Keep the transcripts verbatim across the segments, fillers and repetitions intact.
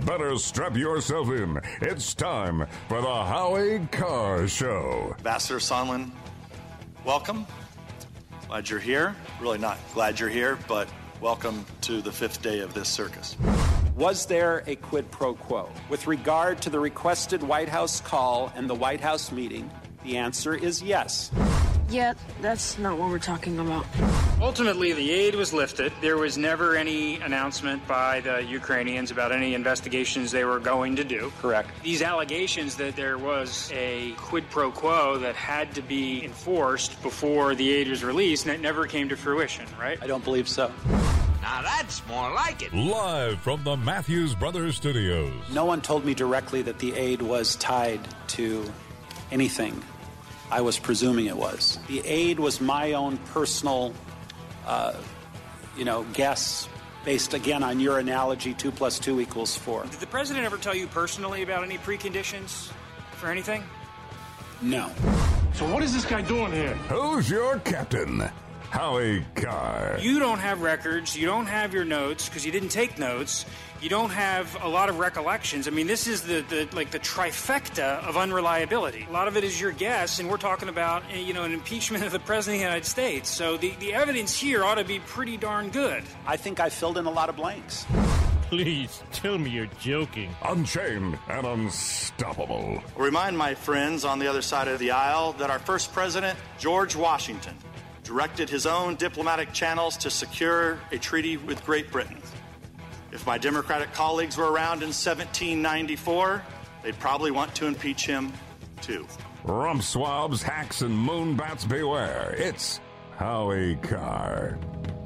better strap yourself in. It's time for the Howie Carr Show. Ambassador Sondland, welcome. Glad you're here. Really not glad you're here, but welcome to the fifth day of this circus. Was there a quid pro quo? With regard to the requested White House call and the White House meeting, the answer is yes. Yeah, that's not what we're talking about. Ultimately, the aid was lifted. There was never any announcement by the Ukrainians about any investigations they were going to do. Correct. These allegations that there was a quid pro quo that had to be enforced before the aid was released, and it never came to fruition, right? I don't believe so. Now that's more like it. Live from the Matthews Brothers Studios. No one told me directly that the aid was tied to anything. I was presuming it was. The aid was my own personal, uh, you know, guess based, again, on your analogy, two plus two equals four. Did the president ever tell you personally about any preconditions for anything? No. So what is this guy doing here? Who's your captain? Howie Carr. You don't have records. You don't have your notes because you didn't take notes. You don't have a lot of recollections. I mean, this is the, the like the trifecta of unreliability. A lot of it is your guess, and we're talking about, you know, an impeachment of the President of the United States. So the, the evidence here ought to be pretty darn good. I think I filled in a lot of blanks. Please, tell me you're joking. Unchained and unstoppable. I'll remind my friends on the other side of the aisle that our first president, George Washington, directed his own diplomatic channels to secure a treaty with Great Britain. If my Democratic colleagues were around in seventeen ninety-four, they'd probably want to impeach him, too. Rump swabs, hacks, and moonbats beware. It's Howie Carr.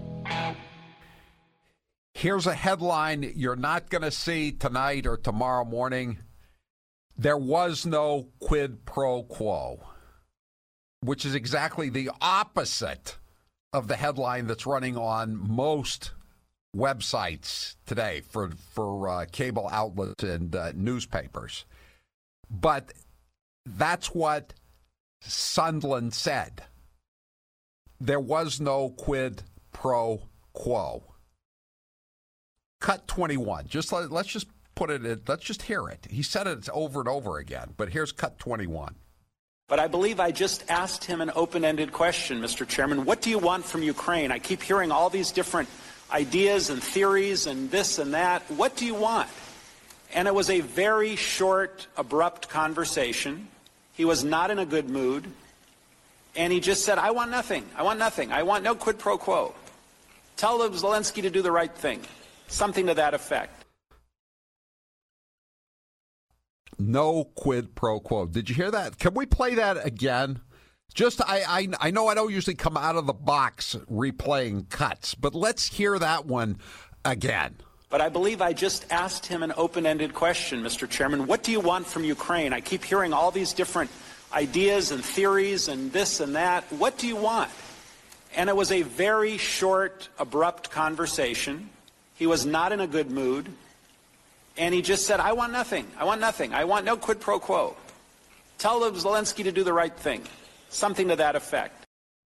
Here's a headline you're not going to see tonight or tomorrow morning. There was no quid pro quo, which is exactly the opposite of the headline that's running on most websites today for for uh, cable outlets and uh, newspapers. But that's what Sondland said. There was no quid pro quo. Cut twenty-one. Just let, let's just put it in, let's just hear it. He said it over and over again, but here's cut twenty-one. But I believe I just asked him an open-ended question, Mister Chairman. What do you want from Ukraine? I keep hearing all these different ideas and theories and this and that. What do you want? And it was a very short, abrupt conversation. He was not in a good mood. And he just said, I want nothing. I want nothing. I want no quid pro quo. Tell Zelensky to do the right thing. Something to that effect. No quid pro quo. Did you hear that? Can we play that again? Just, I, I, I know I don't usually come out of the box replaying cuts, but let's hear that one again. But I believe I just asked him an open-ended question, Mister Chairman. What do you want from Ukraine? I keep hearing all these different ideas and theories and this and that. What do you want? And it was a very short, abrupt conversation. He was not in a good mood. And he just said, I want nothing. I want nothing. I want no quid pro quo. Tell Zelensky to do the right thing. Something to that effect.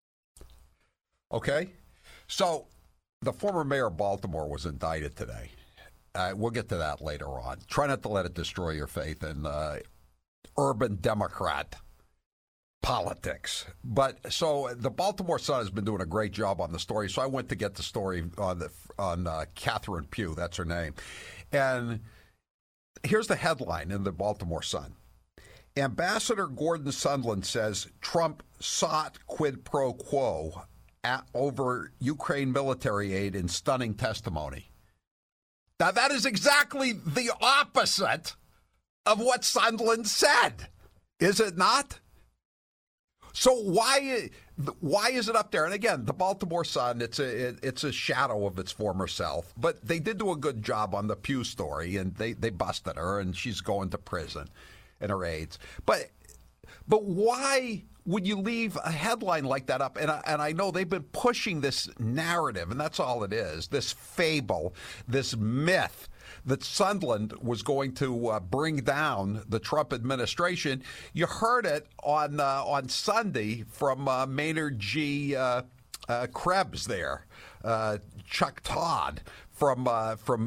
Okay. So the former mayor of Baltimore was indicted today. Uh, we'll get to that later on. Try not to let it destroy your faith in uh, urban Democrat politics. But so the Baltimore Sun has been doing a great job on the story. So I went to get the story on the on uh, Catherine Pugh. That's her name. And here's the headline in the Baltimore Sun. Ambassador Gordon Sondland says Trump sought quid pro quo at, over Ukraine military aid in stunning testimony. Now, that is exactly the opposite of what Sondland said, is it not? So why why is it up there? And again, the Baltimore Sun, it's a it, it's a shadow of its former self. But they did do a good job on the Pew story, and they, they busted her, and she's going to prison and her aides. But but why would you leave a headline like that up? And I, and I know they've been pushing this narrative, and that's all it is, this fable, this myth that Sondland was going to uh, bring down the Trump administration. You heard it on uh, on Sunday from uh, Maynard G. Uh, uh, Krebs there, uh, Chuck Todd from uh, from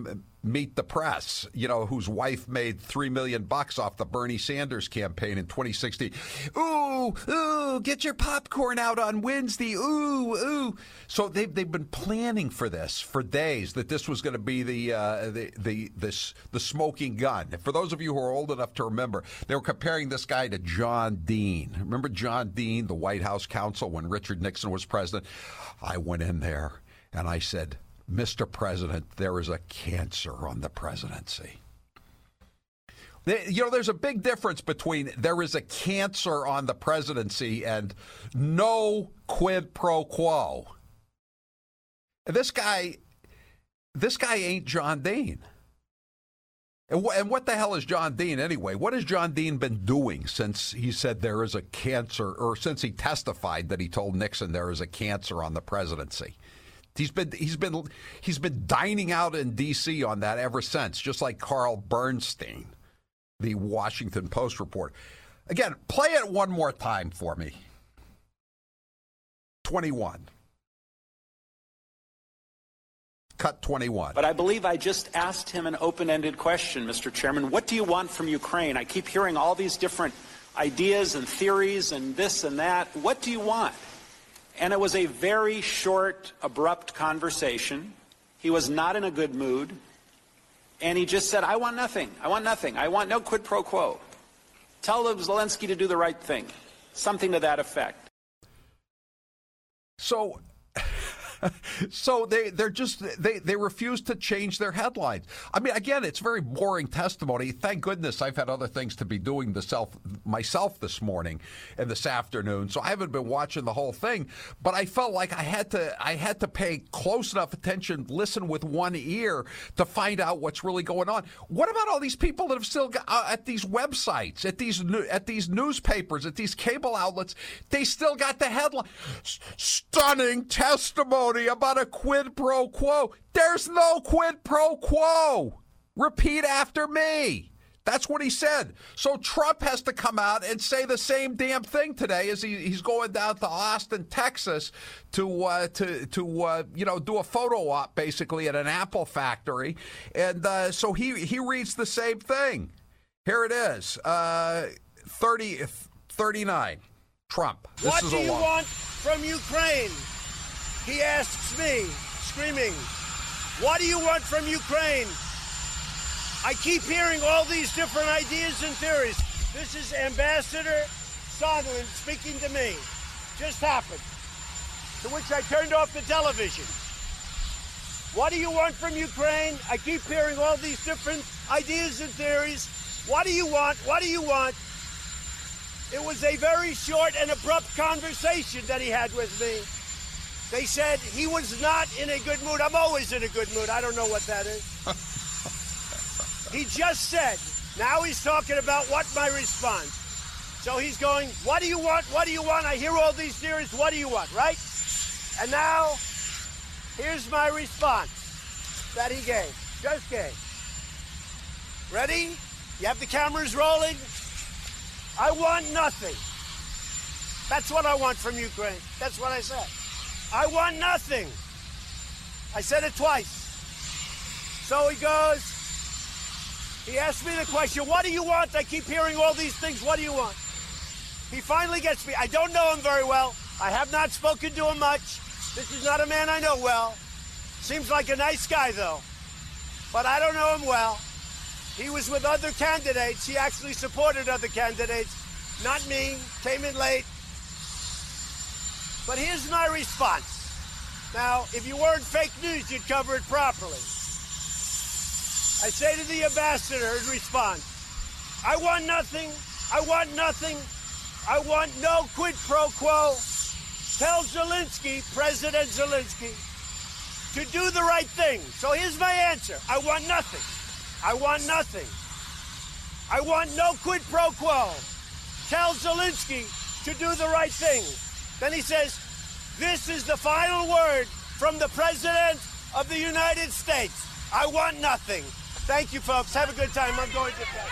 Meet the Press, you know, whose wife made three million bucks off the Bernie Sanders campaign in twenty sixteen. Ooh, ooh, get your popcorn out on Wednesday. Ooh, ooh. So they've they've been planning for this for days, that this was going to be the uh, the the this the smoking gun. For those of you who are old enough to remember, they were comparing this guy to John Dean. Remember John Dean, the White House counsel, when Richard Nixon was president? I went in there and I said, Mister President, there is a cancer on the presidency. You know, there's a big difference between there is a cancer on the presidency and no quid pro quo. This guy, this guy ain't John Dean. And, wh- and what the hell is John Dean anyway? What has John Dean been doing since he said there is a cancer, or since he testified that he told Nixon there is a cancer on the presidency? He's been he's been he's been dining out in D C on that ever since, just like Carl Bernstein, the Washington Post reporter. Again, play it one more time for me. twenty-one. Cut twenty-one. But I believe I just asked him an open-ended question, Mister Chairman. What do you want from Ukraine? I keep hearing all these different ideas and theories and this and that. What do you want? And it was a very short, abrupt conversation. He was not in a good mood. And he just said, I want nothing. I want nothing. I want no quid pro quo. Tell Zelensky to do the right thing. Something to that effect. So... So they, they're just, they, they refuse to change their headlines. I mean, again, it's very boring testimony. Thank goodness I've had other things to be doing the self, myself this morning and this afternoon, so I haven't been watching the whole thing. But I felt like I had to I had to pay close enough attention, listen with one ear to find out what's really going on. What about all these people that have still got uh, at these websites, at these at these newspapers, at these cable outlets? They still got the headline: stunning testimony about a quid pro quo. There's no quid pro quo. Repeat after me. That's what he said. So Trump has to come out and say the same damn thing today as he, he's going down to Austin, Texas, to uh, to to uh, you know do a photo op basically at an Apple factory, and uh, so he he reads the same thing. Here it is, uh, thirty, thirty-nine. Trump. This what is do a you long- want from Ukraine? He asks me, screaming, what do you want from Ukraine? I keep hearing all these different ideas and theories. This is Ambassador Sondland speaking to me. Just happened. To which I turned off the television. What do you want from Ukraine? I keep hearing all these different ideas and theories. What do you want? What do you want? It was a very short and abrupt conversation that he had with me. They said he was not in a good mood. I'm always in a good mood. I don't know what that is. He just said, now he's talking about what my response. So he's going, what do you want? What do you want? I hear all these theories. What do you want, right? And now, here's my response that he gave, just gave. Ready? You have the cameras rolling? I want nothing. That's what I want from Ukraine. That's what I said. I want nothing. I said it twice. So he goes, he asked me the question, what do you want? I keep hearing all these things. What do you want? He finally gets me. I don't know him very well. I have not spoken to him much. This is not a man I know well. Seems like a nice guy, though. But I don't know him well. He was with other candidates. He actually supported other candidates. Not me. Came in late. But here's my response. Now, if you weren't fake news, you'd cover it properly. I say to the ambassador in response, I want nothing. I want nothing. I want no quid pro quo. Tell Zelensky, President Zelensky, to do the right thing. So here's my answer. I want nothing. I want nothing. I want no quid pro quo. Tell Zelensky to do the right thing. Then he says, this is the final word from the President of the United States. I want nothing. Thank you, folks. Have a good time. I'm going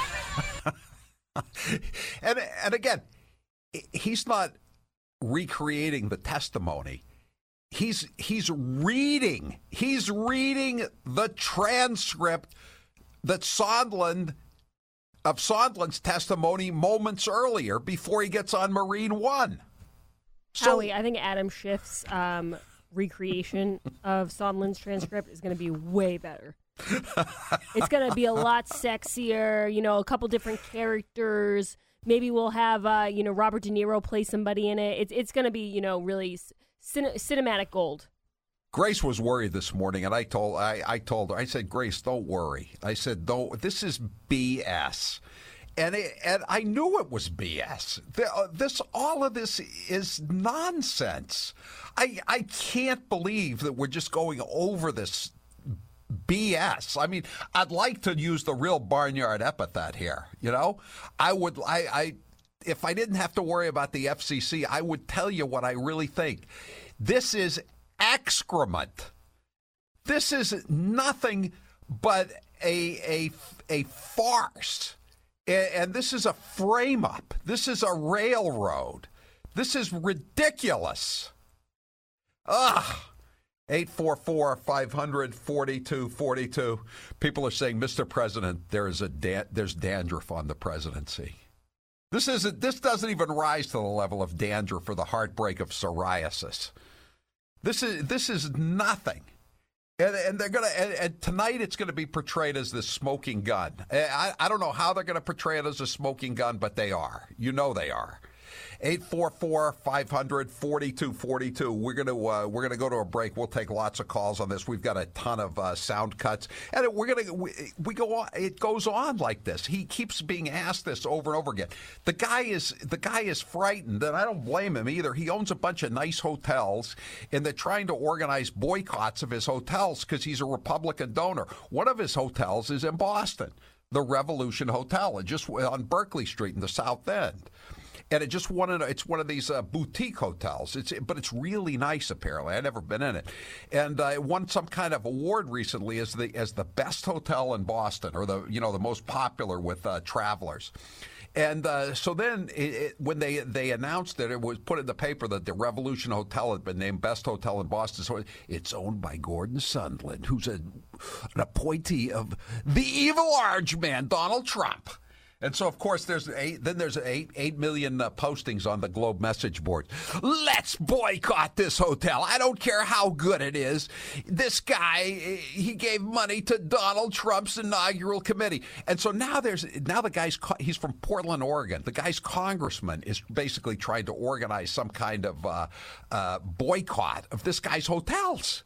to and, and again, he's not recreating the testimony. he's he's reading. He's reading the transcript that Sondland of Sondland's testimony moments earlier before he gets on Marine One. So, Howie, I think Adam Schiff's um, recreation of Sondland's transcript is going to be way better. It's going to be a lot sexier, you know, a couple different characters. Maybe we'll have, uh, you know, Robert De Niro play somebody in it. It's it's going to be, you know, really cin- cinematic gold. Grace was worried this morning, and I told I, I told her, I said, Grace, don't worry. I said, don't. This is B S. And it, and I knew it was B S. This all of this is nonsense. I I can't believe that we're just going over this B S. I mean, I'd like to use the real barnyard epithet here. You know, I would. I, I if I didn't have to worry about the F C C, I would tell you what I really think. This is excrement. This is nothing but a a a farce. And this is a frame-up. This is a railroad. This is ridiculous. Ugh. eight four four, five hundred, forty-two forty-two. People are saying, Mister President, there is a da- there's dandruff on the presidency. This isn't. This doesn't even rise to the level of dandruff or the heartbreak of psoriasis. This is this is nothing. And, and they're gonna. And, and tonight, it's going to be portrayed as this smoking gun. I, I don't know how they're going to portray it as a smoking gun, but they are. You know they are. eight four four, five hundred, forty-two forty-two. We're going to uh, we're going to go to a break. We'll take lots of calls on this. We've got a ton of uh, sound cuts, and we're going to we, we go on. It goes on like this. He keeps being asked this over and over again. The guy is the guy is frightened, and I don't blame him either. He owns a bunch of nice hotels, and they're trying to organize boycotts of his hotels because he's a Republican donor. One of his hotels is in Boston, the Revolution Hotel, and just on Berkeley Street in the South End. And it just one of it's one of these uh, boutique hotels. It's but it's really nice. Apparently, I've never been in it, and uh, it won some kind of award recently as the as the best hotel in Boston, or the you know the most popular with uh, travelers. And uh, so then, it, it, when they they announced it, it was put in the paper that the Revolution Hotel had been named best hotel in Boston. So it's owned by Gordon Sondland, who's a, an appointee of the evil large man, Donald Trump. And so, of course, there's eight, then there's eight, eight million uh, postings on the Globe message board. Let's boycott this hotel. I don't care how good it is. This guy, he gave money to Donald Trump's inaugural committee. And so now there's now the guy's he's from Portland, Oregon. The guy's congressman is basically trying to organize some kind of uh, uh, boycott of this guy's hotels.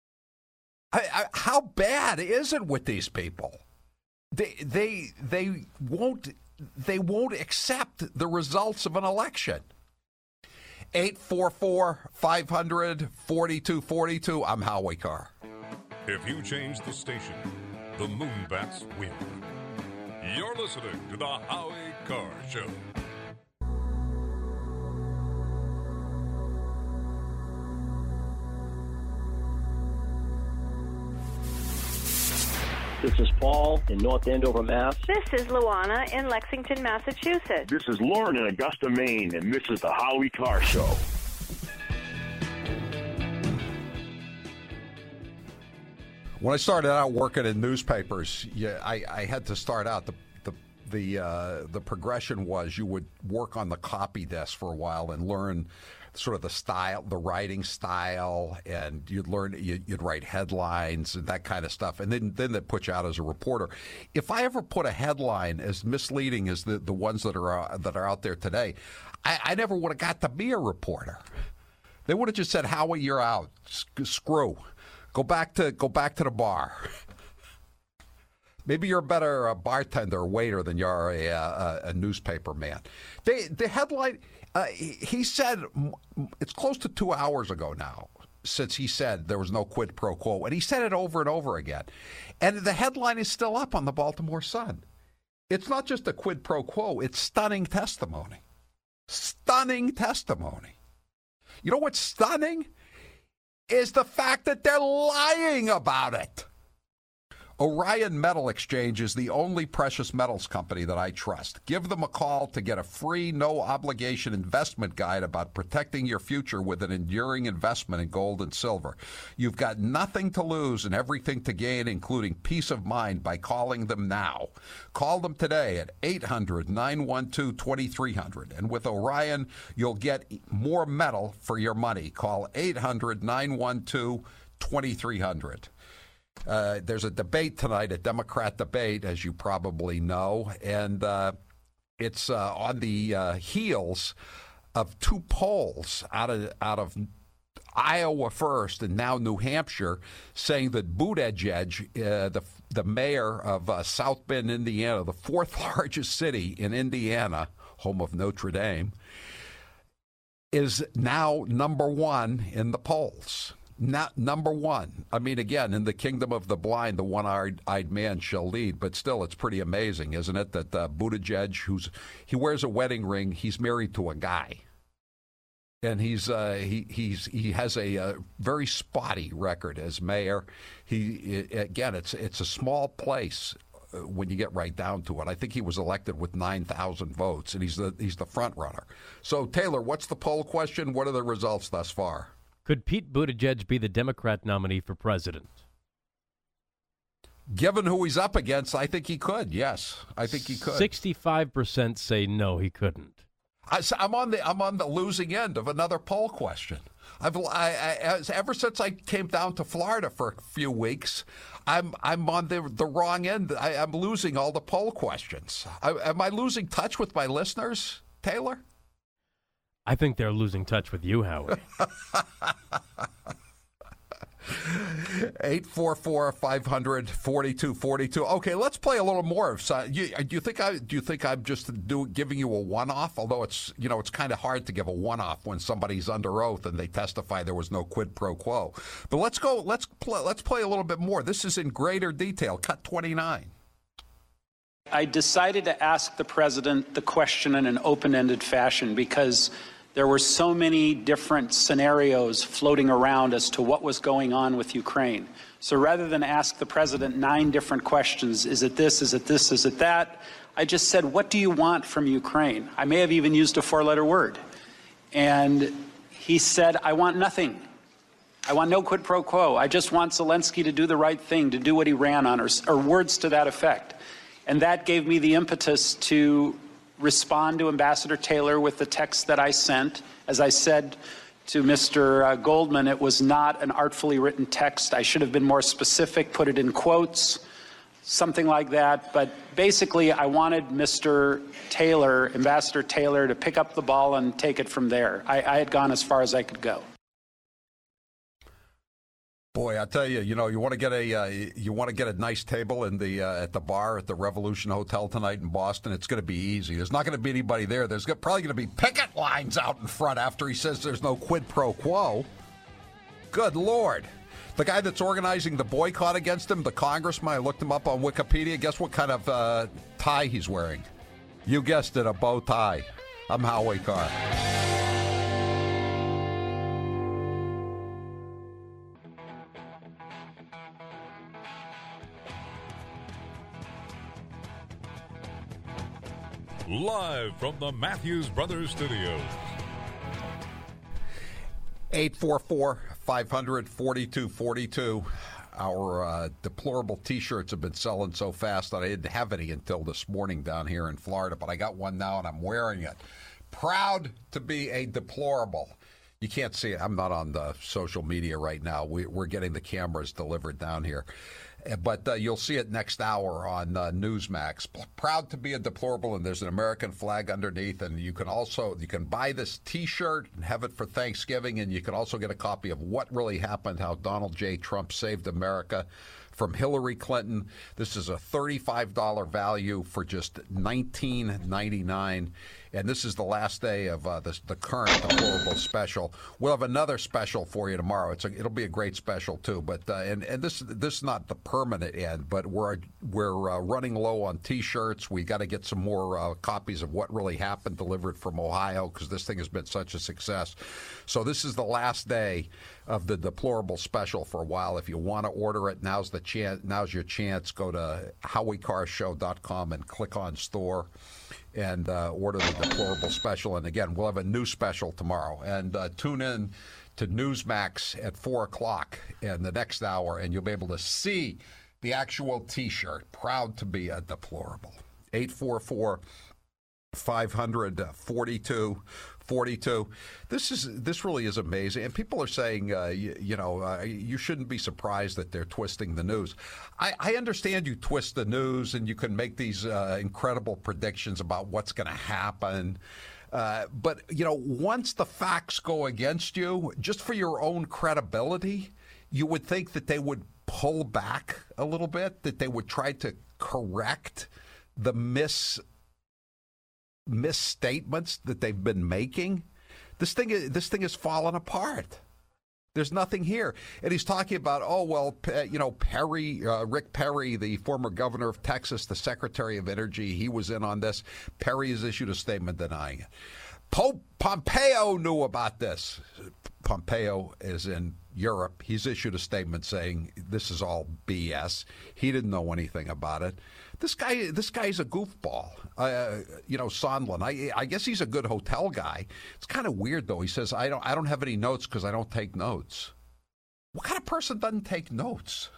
I, I, how bad is it with these people? They they they won't they won't accept the results of an election. eight four four, five hundred, forty-two forty-two. I'm Howie Carr. If you change the station, the Moonbats win. You're listening to the Howie Carr Show. This is Paul in North Andover, Mass. This is Luana in Lexington, Massachusetts. This is Lauren in Augusta, Maine, and this is the Howie Carr Show. When I started out working in newspapers, yeah, I, I had to start out the the the uh, the progression was you would work on the copy desk for a while and learn sort of the style, the writing style, and you'd learn, you'd, you'd write headlines and that kind of stuff, and then then they'd put you out as a reporter. If I ever put a headline as misleading as the, the ones that are uh, that are out there today, I, I never would have got to be a reporter. They would have just said, "Howie, you're out. Screw. Go back to go back to the bar." Maybe you're a better uh, bartender or waiter than you are a, a, a newspaper man. They, the headline, uh, he said, it's close to two hours ago now since he said there was no quid pro quo. And he said it over and over again. And the headline is still up on the Baltimore Sun. It's not just a quid pro quo. It's stunning testimony. Stunning testimony. You know what's stunning? Is the fact that they're lying about it. Orion Metal Exchange is the only precious metals company that I trust. Give them a call to get a free, no-obligation investment guide about protecting your future with an enduring investment in gold and silver. You've got nothing to lose and everything to gain, including peace of mind, by calling them now. Call them today at eight hundred, nine one two, two three zero zero. And with Orion, you'll get more metal for your money. Call eight hundred, nine one two, two three zero zero. Uh, there's a debate tonight, a Democrat debate, as you probably know, and uh, it's uh, on the uh, heels of two polls out of out of Iowa first and now New Hampshire, saying that Buttigieg, uh, the the mayor of uh, South Bend, Indiana, the fourth largest city in Indiana, home of Notre Dame, is now number one in the polls. Not number one. I mean, again, in the kingdom of the blind, the one-eyed man shall lead. But still, it's pretty amazing, isn't it, that uh, Buttigieg, who's he wears a wedding ring, he's married to a guy, and he's uh, he he's he has a uh, very spotty record as mayor. He again, it's it's a small place when you get right down to it. I think he was elected with nine thousand votes, and he's the he's the front runner. So, Taylor, what's the poll question? What are the results thus far? Could Pete Buttigieg be the Democrat nominee for president? Given who he's up against, I think he could. Yes, I think he could. Sixty-five percent say no, he couldn't. I, I'm on the I'm on the losing end of another poll question. I've I, I, ever since I came down to Florida for a few weeks, I'm I'm on the the wrong end. I, I'm losing all the poll questions. I, am I losing touch with my listeners, Taylor? I think they're losing touch with you, Howard. eight four four, five hundred, forty-two forty-two. Okay, let's play a little more of. You, do you think I do you think I'm just do, giving you a one-off? Although it's you know it's kind of hard to give a one-off when somebody's under oath and they testify there was no quid pro quo. But let's go. Let's play. Let's play a little bit more. This is in greater detail. Cut twenty-nine. I decided to ask the president the question in an open-ended fashion because there were so many different scenarios floating around as to what was going on with Ukraine. So rather than ask the president nine different questions, is it this, is it this, is it that, I just said, what do you want from Ukraine? I may have even used a four-letter word. And he said, I want nothing. I want no quid pro quo. I just want Zelensky to do the right thing, to do what he ran on, or, or words to that effect. And that gave me the impetus to respond to Ambassador Taylor with the text that I sent. As I said to Mister Uh, Goldman, it was not an artfully written text. I should have been more specific, put it in quotes, something like that. But basically, I wanted Mister Taylor, Ambassador Taylor, to pick up the ball and take it from there. I, I had gone as far as I could go. Boy, I tell you, you know, you want to get a uh, you want to get a nice table in the uh, at the bar at the Revolution Hotel tonight in Boston. It's going to be easy. There's not going to be anybody there. There's probably going to be picket lines out in front after he says there's no quid pro quo. Good Lord. The guy that's organizing the boycott against him, the congressman, I looked him up on Wikipedia. Guess what kind of uh, tie he's wearing? You guessed it, a bow tie. I'm Howie Carr. Live from the Matthews Brothers Studios. eight four four, five hundred, forty-two forty-two. Our uh, deplorable T-shirts have been selling so fast that I didn't have any until this morning down here in Florida, but I got one now and I'm wearing it. Proud to be a deplorable. You can't see it. I'm not on the social media right now. We, we're getting the cameras delivered down here. But uh, you'll see it next hour on uh, Newsmax. Proud to be a deplorable, and there's an American flag underneath. And you can also you can buy this T-shirt and have it for Thanksgiving, and you can also get a copy of What Really Happened: How Donald J. Trump Saved America from Hillary Clinton. This is a thirty-five dollars value for just nineteen ninety-nine. And this is the last day of uh, the, the current deplorable special. We'll have another special for you tomorrow. It's a, it'll be a great special too. But uh, and and this this is not the perfect. permanent end, but we're we're uh, running low on T-shirts. We got to get some more uh, copies of What Really Happened delivered from Ohio because this thing has been such a success. So this is the last day of the Deplorable Special for a while. If you want to order it, now's the chance. Now's your chance. Go to howie carr show dot com and click on store and uh, order the Deplorable Special. And again, we'll have a new special tomorrow. And uh, tune in to Newsmax at four o'clock in the next hour, and you'll be able to see the actual T-shirt. Proud to be a Deplorable. eight four four, five hundred, forty-two forty-two. This is this really is amazing. And people are saying, uh, you, you know, uh, you shouldn't be surprised that they're twisting the news. I, I understand you twist the news and you can make these uh, incredible predictions about what's going to happen. Uh, but, you know, once the facts go against you, just for your own credibility, you would think that they would pull back a little bit, that they would try to correct the mis misstatements that they've been making. This thing, is, this thing is falling apart. There's nothing here. And he's talking about, oh, well, you know, Perry, uh, Rick Perry, the former governor of Texas, the Secretary of Energy, he was in on this. Perry has issued a statement denying it. Pope Pompeo knew about this. Pompeo is in Europe. He's issued a statement saying this is all B S. He didn't know anything about it. This guy, this guy's a goofball. Uh, you know, Sondland. I, I guess he's a good hotel guy. It's kind of weird though. He says, "I don't, I don't have any notes because I don't take notes." What kind of person doesn't take notes?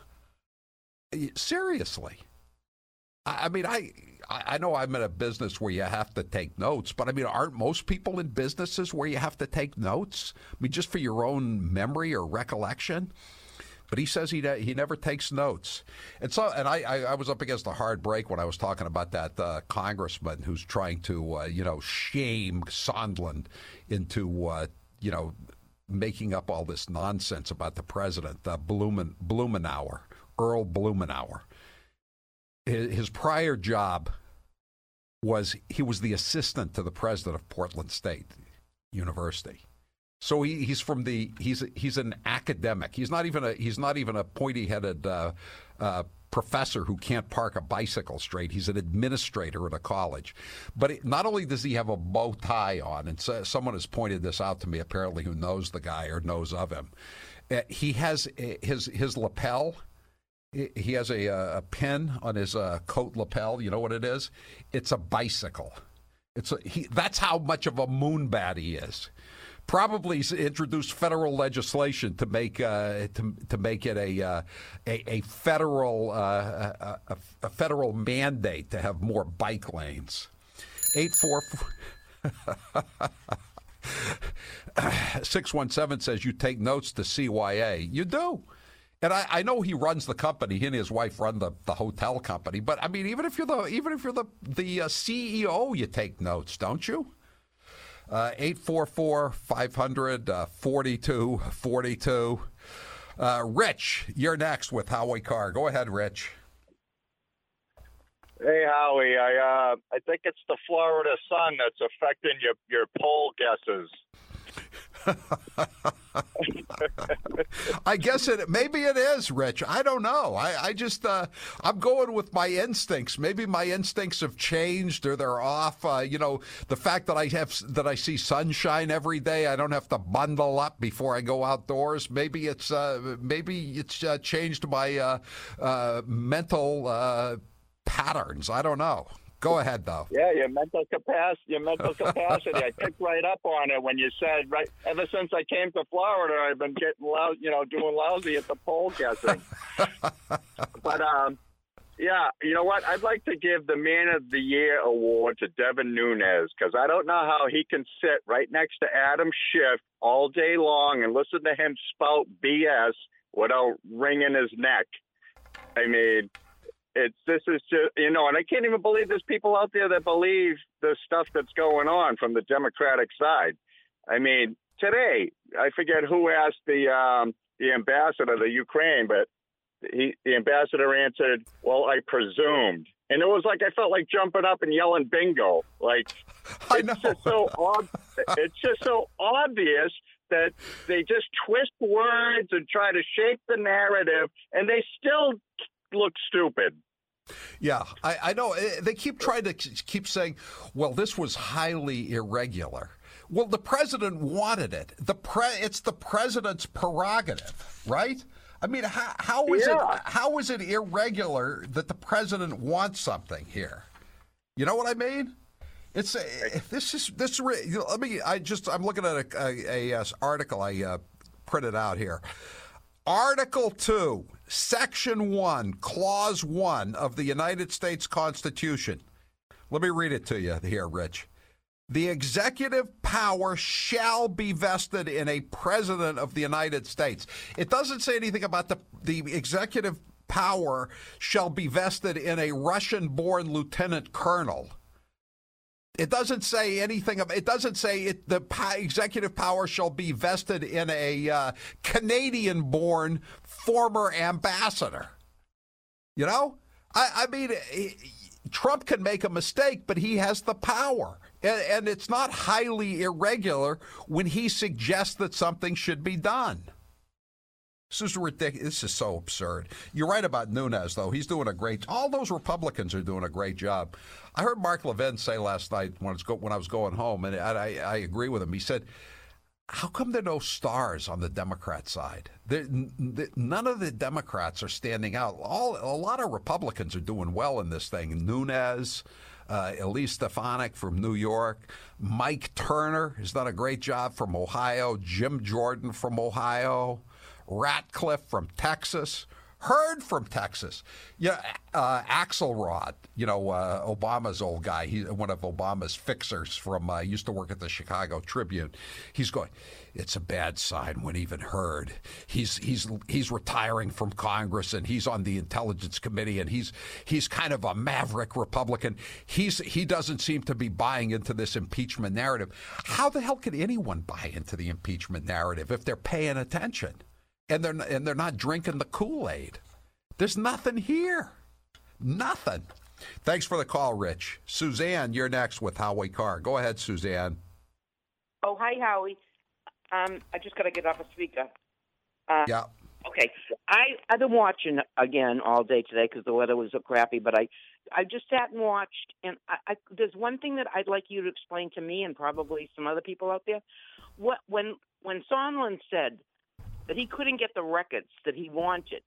Seriously. I, I mean, I, I know I'm in a business where you have to take notes, but I mean, aren't most people in businesses where you have to take notes? I mean, just for your own memory or recollection. But he says he he never takes notes. And so, and I, I, I was up against a hard break when I was talking about that uh, congressman who's trying to, uh, you know, shame Sondland into, uh, you know, making up all this nonsense about the president, uh, Blumen, Blumenauer, Earl Blumenauer. His, his prior job was he was the assistant to the president of Portland State University. So he, he's from the he's he's an academic. He's not even a he's not even a pointy-headed uh, uh, professor who can't park a bicycle straight. He's an administrator at a college. But it, not only does he have a bow tie on, and so, someone has pointed this out to me apparently who knows the guy or knows of him. Uh, he has his his lapel. He has a, a pin on his uh, coat lapel. You know what it is? It's a bicycle. It's a, he. That's how much of a moonbat he is. Probably introduced federal legislation to make uh, to to make it a uh, a, a federal uh, a, a federal mandate to have more bike lanes. Eight four six one seven says you take notes to C Y A. You do. And I, I know he runs the company. He and his wife run the, the hotel company. But I mean, even if you're the even if you're the the uh, C E O, you take notes, don't you? Uh, eight four four, five hundred, forty-two forty-two. Uh, Rich, you're next with Howie Carr. Go ahead, Rich. Hey, Howie. I uh, I think it's the Florida sun that's affecting your your poll guesses. I guess it. Maybe it is, Rich. I don't know. I, I just uh, I'm going with my instincts. Maybe my instincts have changed or they're off. Uh, you know, the fact that I have that I see sunshine every day. I don't have to bundle up before I go outdoors. Maybe it's uh, maybe it's uh, changed my uh, uh, mental uh, patterns. I don't know. Go ahead, though. Yeah, your mental capacity. Your mental capacity. I picked right up on it when you said, right. Ever since I came to Florida, I've been getting lousy, you know, doing lousy at the poll guessing. But um, yeah, you know what? I'd like to give the Man of the Year award to Devin Nunes because I don't know how he can sit right next to Adam Schiff all day long and listen to him spout B S without wringing his neck. I mean. It's this is just, you know, and I can't even believe there's people out there that believe the stuff that's going on from the Democratic side. I mean, today, I forget who asked the um, the ambassador, the Ukraine, but he, the ambassador answered, well, I presumed. And it was like I felt like jumping up and yelling bingo. Like, it's just so ob- it's just so obvious that they just twist words and try to shape the narrative, and they still look stupid. Yeah, I, I know. They keep trying to keep saying, well, this was highly irregular. Well, the president wanted it. The pre- It's the president's prerogative, right? I mean, how, how is yeah. it how is it irregular that the president wants something here? You know what I mean? It's a, this is this. Let me. I just. I'm looking at a, a, a article I uh, printed out here. Article two, Section one, Clause one of the United States Constitution. Let me read it to you here, Rich. The executive power shall be vested in a president of the United States. It doesn't say anything about the the executive power shall be vested in a Russian-born lieutenant colonel. It doesn't say anything. It doesn't say it, the executive power shall be vested in a uh, Canadian-born former ambassador. You know, I, I mean, he, Trump can make a mistake, but he has the power, and, and it's not highly irregular when he suggests that something should be done. This is ridiculous. This is so absurd. You're right about Nunes, though. He's doing a great. All those Republicans are doing a great job. I heard Mark Levin say last night when I was, go, when I was going home, and I, I agree with him. He said, "How come there are no stars on the Democrat side? There, n- none of the Democrats are standing out. All a lot of Republicans are doing well in this thing. Nunes." Uh, Elise Stefanik from New York. Mike Turner has done a great job from Ohio. Jim Jordan from Ohio. Ratcliffe from Texas. Hurd from Texas. Yeah, uh, Axelrod, you know, uh, Obama's old guy. He's one of Obama's fixers from, uh, used to work at the Chicago Tribune. He's going, it's a bad sign when even Hurd, he's he's he's retiring from Congress and he's on the Intelligence Committee and he's he's kind of a maverick Republican. He's he doesn't seem to be buying into this impeachment narrative. How the hell could anyone buy into the impeachment narrative if they're paying attention? And they're and they're not drinking the Kool-Aid. There's nothing here. Nothing. Thanks for the call, Rich. Suzanne, you're next with Howie Carr. Go ahead, Suzanne. Oh, hi, Howie. Um, I just got to get off a speaker. Uh, yeah. Okay. I, I've been watching again all day today because the weather was so crappy, but I, I just sat and watched, and I, I, there's one thing that I'd like you to explain to me and probably some other people out there. What when when Sondland said that he couldn't get the records that he wanted,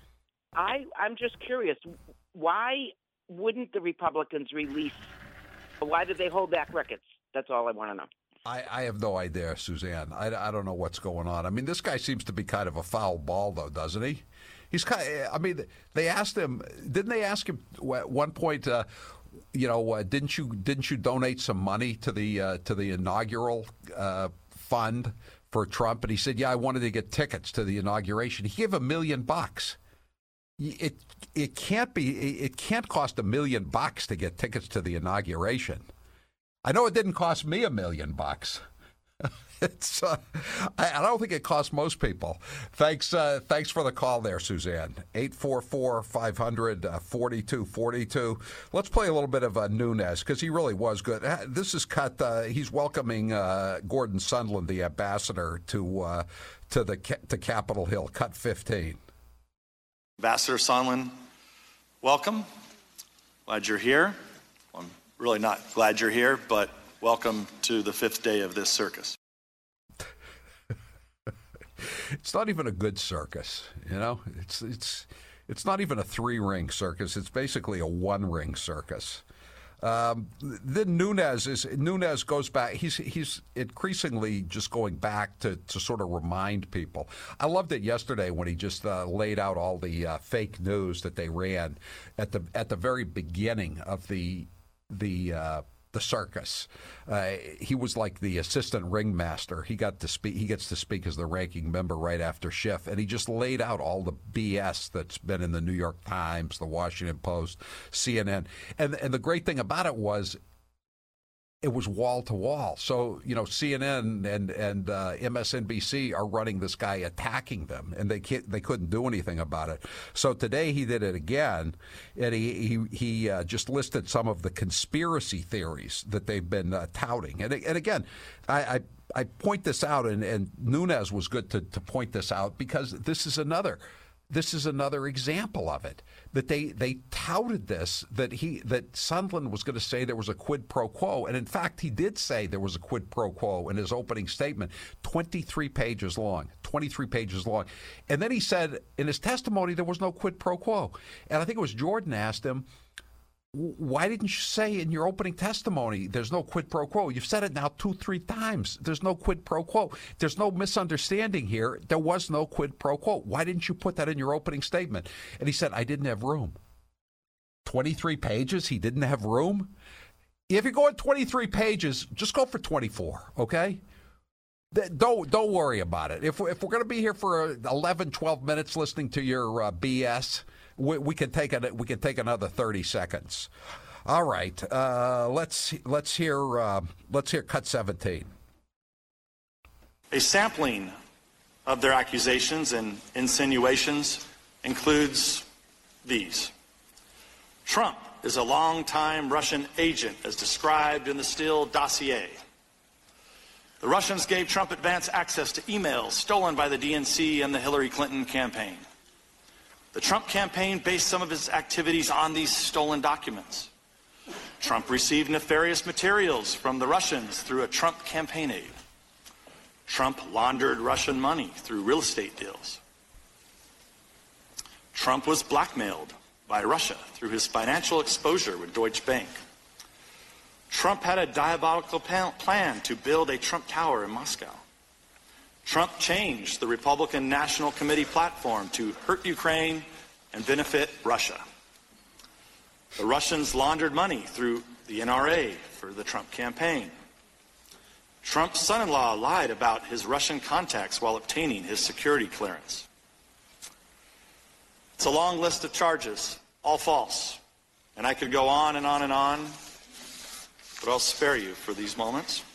I, I'm just curious, why wouldn't the Republicans release, why did they hold back records? That's all I want to know. I, I have no idea, Suzanne. I, I don't know what's going on. I mean, this guy seems to be kind of a foul ball, though, doesn't he? He's kind of, I mean, they asked him, didn't they ask him at one point, uh, you know, uh, didn't you didn't you donate some money to the uh, to the inaugural uh, fund for Trump? And he said, yeah, I wanted to get tickets to the inauguration. He gave a million bucks. It it can't be it can't cost a million bucks to get tickets to the inauguration. I know it didn't cost me a million bucks. It's uh, I, I don't think it cost most people. Thanks uh, thanks for the call there, Suzanne. eight four four, five hundred, forty-two forty-two. Let's play a little bit of uh, Nunes because he really was good. This is cut. Uh, he's welcoming uh, Gordon Sondland, the ambassador, to uh, to the to Capitol Hill. Cut fifteen. Ambassador Sondland, welcome. Glad you're here. Well, I'm really not glad you're here, but welcome to the fifth day of this circus. It's not even a good circus, you know. It's it's it's not even a three-ring circus. It's basically a one-ring circus. Um, then Nunes is Nunes goes back. He's he's increasingly just going back to, to sort of remind people. I loved it yesterday when he just uh, laid out all the uh, fake news that they ran at the at the very beginning of the the uh, the circus. Uh, he was like the assistant ringmaster. He got to speak. He gets to speak as the ranking member right after Schiff, and he just laid out all the B S that's been in the New York Times, the Washington Post, C N N, and and the great thing about it was it was wall to wall. So, you know, C N N and and uh, M S N B C are running this guy attacking them, and they can't, they couldn't do anything about it. So today he did it again, and he he, he uh, just listed some of the conspiracy theories that they've been uh, touting. And and again, I. I I point this out, and, and Nunes was good to, to point this out, because this is another this is another example of it, that they, they touted this, that he that Sondland was going to say there was a quid pro quo, and in fact he did say there was a quid pro quo in his opening statement, twenty-three pages long, twenty-three pages long, and then he said in his testimony there was no quid pro quo, and I think it was Jordan asked him, why didn't you say in your opening testimony there's no quid pro quo? You've said it now two, three times. There's no quid pro quo. There's no misunderstanding here. There was no quid pro quo. Why didn't you put that in your opening statement? And he said, I didn't have room. twenty-three pages, he didn't have room? If you're going twenty-three pages, just go for twenty-four, okay? Don't don't worry about it. If, if we're going to be here for eleven, twelve minutes listening to your uh, B S, we, we can take a, we can take another thirty seconds. All right, uh, let's let's hear uh, let's hear cut seventeen. A sampling of their accusations and insinuations includes these: Trump is a longtime Russian agent, as described in the Steele dossier. The Russians gave Trump advance access to emails stolen by the D N C and the Hillary Clinton campaign. The Trump campaign based some of its activities on these stolen documents. Trump received nefarious materials from the Russians through a Trump campaign aide. Trump laundered Russian money through real estate deals. Trump was blackmailed by Russia through his financial exposure with Deutsche Bank. Trump had a diabolical plan to build a Trump Tower in Moscow. Trump changed the Republican National Committee platform to hurt Ukraine and benefit Russia. The Russians laundered money through the N R A for the Trump campaign. Trump's son-in-law lied about his Russian contacts while obtaining his security clearance. It's a long list of charges, all false. And I could go on and on and on, but I'll spare you for these moments.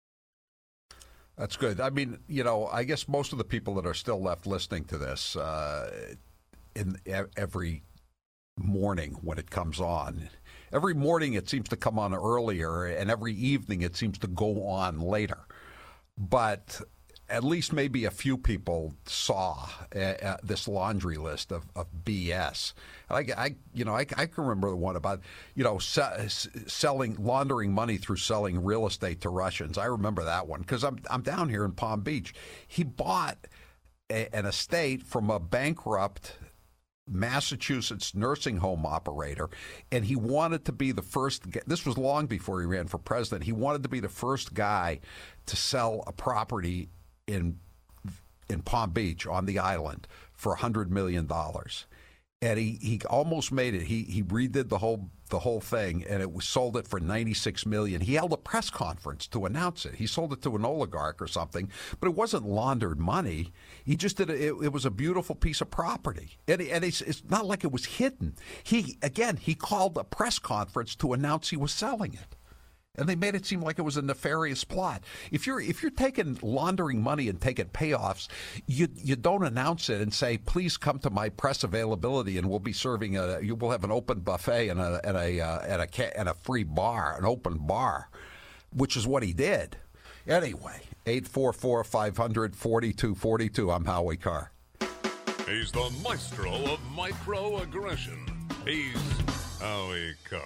That's good. I mean, you know, I guess most of the people that are still left listening to this uh, in every morning when it comes on, every morning it seems to come on earlier, and every evening it seems to go on later. But at least maybe a few people saw uh, uh, this laundry list of, of B S. I, I, you know, I, I can remember the one about, you know, se- selling, laundering money through selling real estate to Russians. I remember that one because I'm I'm down here in Palm Beach. He bought a, an estate from a bankrupt Massachusetts nursing home operator, and he wanted to be the first. This was long before he ran for president. He wanted to be the first guy to sell a property in in Palm Beach on the island for one hundred million dollars. And he, he almost made it. He he redid the whole the whole thing, and it was sold it for ninety-six million dollars. He held a press conference to announce it. He sold it to an oligarch or something, but it wasn't laundered money. He just did it. It was a beautiful piece of property, and, and it's, it's not like it was hidden. He again he called a press conference to announce he was selling it. And they made it seem like it was a nefarious plot. If you're if you're taking laundering money and taking payoffs, you you don't announce it and say, "Please come to my press availability, and we'll be serving a you will have an open buffet and a and a uh, and a and a free bar, an open bar," which is what he did. Anyway, eight four four, five hundred, forty-two forty-two. I'm Howie Carr. He's the maestro of microaggression. He's Howie Carr.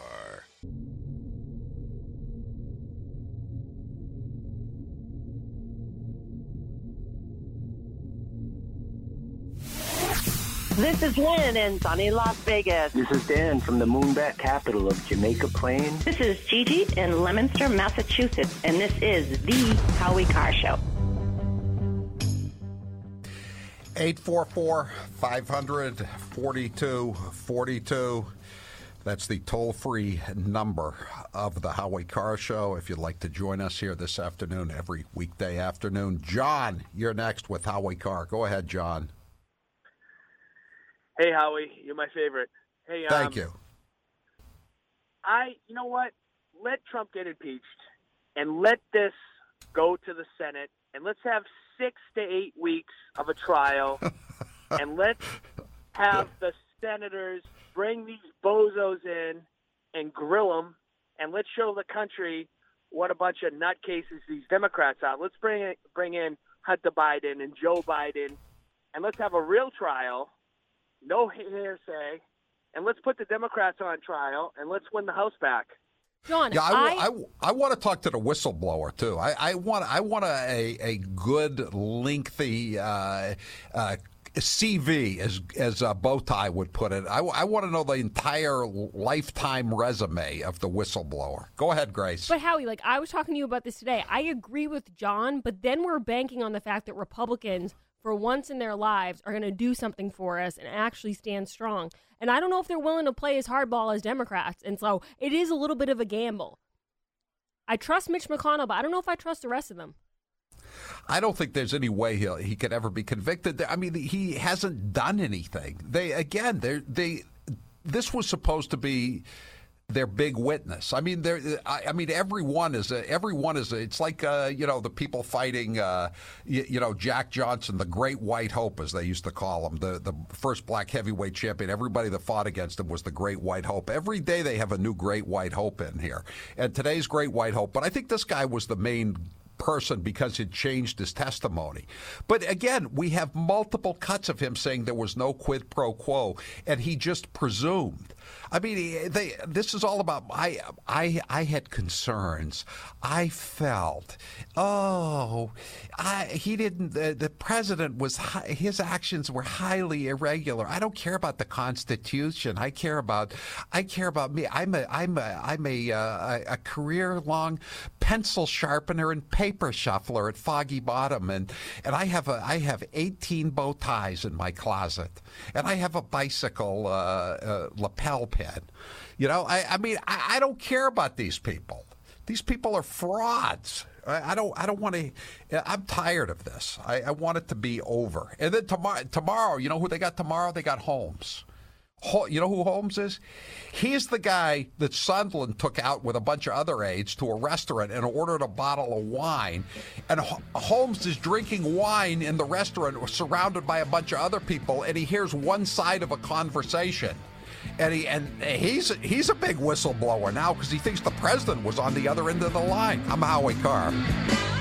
This is Lynn in sunny Las Vegas. This is Dan from the moonbat capital of Jamaica Plain. This is Gigi in Leominster, Massachusetts, and this is the Howie Carr Show. eight four four, five hundred, forty-two forty-two. That's the toll-free number of the Howie Carr Show. If you'd like to join us here this afternoon, every weekday afternoon. John, you're next with Howie Carr. Go ahead, John. Hey, Howie, you're my favorite. Hey, um, Thank you. I, you know what? Let Trump get impeached. and let this go to the Senate, and let's have six to eight weeks of a trial, and let's have the senators bring these bozos in and grill them, and let's show the country what a bunch of nutcases these Democrats are. Let's bring in, bring in Hunter Biden and Joe Biden, and let's have a real trial, no hearsay, and let's put the Democrats on trial, and let's win the House back. John, yeah, I, I, I, I want to talk to the whistleblower too. I, I want I want a a, a good lengthy uh, uh, C V, as as uh, Bowtie would put it. I, I want to know the entire lifetime resume of the whistleblower. Go ahead, Grace. But Howie, like I was talking to you about this today. I agree with John, but then we're banking on the fact that Republicans, for once in their lives, are going to do something for us and actually stand strong. And I don't know if they're willing to play as hardball as Democrats. And so it is a little bit of a gamble. I trust Mitch McConnell, but I don't know if I trust the rest of them. I don't think there's any way he he could ever be convicted. I mean, he hasn't done anything. They again, they they this was supposed to be their big witness. I mean, there. I, I mean, everyone is a, everyone is. A, it's like uh, you know the people fighting, uh, you, you know, Jack Johnson, the Great White Hope, as they used to call him, the the first black heavyweight champion. Everybody that fought against him was the Great White Hope. Every day they have a new Great White Hope in here, and today's Great White Hope. But I think this guy was the main person because it changed his testimony. But again, we have multiple cuts of him saying there was no quid pro quo, and he just presumed. I mean, they, this is all about, I, I, I had concerns. I felt, oh, I, he didn't, the, the president was, his actions were highly irregular. I don't care about the Constitution. I care about, I care about me. I'm a, I'm a, I'm a, uh, a career-long pencil sharpener and paper shuffler at Foggy Bottom, and, and I have a, I have eighteen bow ties in my closet, and I have a bicycle uh, uh, lapel pin. You know, I, I mean, I, I don't care about these people. These people are frauds. I, I don't. I don't want to. I'm tired of this. I, I want it to be over. And then tomorrow, tomorrow, you know who they got tomorrow? They got Holmes. Ho, you know who Holmes is? He's the guy that Sondland took out with a bunch of other aides to a restaurant and ordered a bottle of wine. And H- Holmes is drinking wine in the restaurant, surrounded by a bunch of other people, and he hears one side of a conversation. And he and he's he's a big whistleblower now because he thinks the president was on the other end of the line. I'm Howie Carr.